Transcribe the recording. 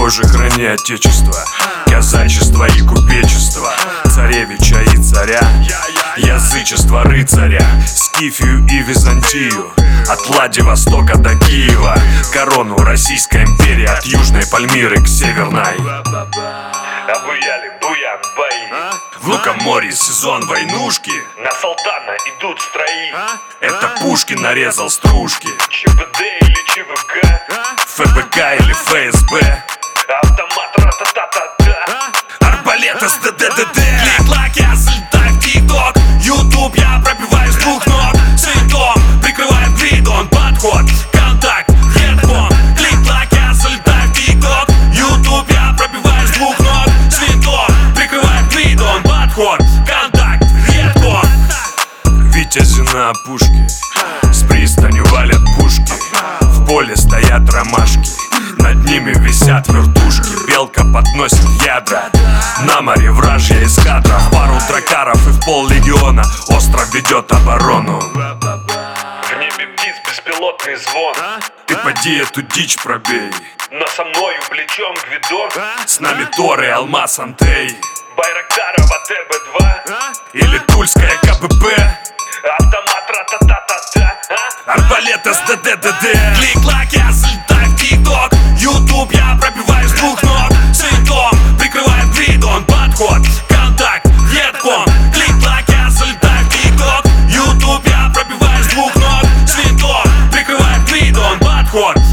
Боже, храни отечество, казачество и купечество, царевича и царя, язычество рыцаря, Скифию и Византию, от Владивостока до Киева, корону Российской империи, от Южной Пальмиры к Северной. Обуяли буян бои, В Лукоморье сезон войнушки, на Салтана идут строи. это Пушкин нарезал стружки. ЧБД или ЧВК, ФБК или ФСБ, автомат ра-та-та-та-та. арбалет СДДД. Клик-клак, я залетаю в ТикТок, Ютуб я пробиваю с двух ног. Светом прикрывает гридон, подход, контакт, хедфон. Клик-клак, я залетаю в ТикТок, Ютуб я пробиваю с двух ног. Светом прикрывает гридон, подход, контакт, хедфон. Витязи на опушке, с пристани валят пушки. В поле стоят ромашки, над ними висят вертушки. Белка подносит ядра, на море вражья эскадра. В пару дракаров и в пол-легиона остров ведет оборону. В небе птиц беспилотный звон, Ты поди эту дичь пробей, но со мною плечом Гвидон. с нами Тор и Алмаз Антей, Байрактарова ТБ-2, или Тульская КПП, автомат ра-та-та-та-та. арбалет СДДД. Клик-клак, я залетаю в ТикТок, Ютуб я пробиваю с двух ног. Светом прикрывает гридон, подход, контакт, хедфон. Клик-клак, я залетаю в ТикТок, Ютуб я пробиваю с двух ног. Светом прикрывает гридон, подход,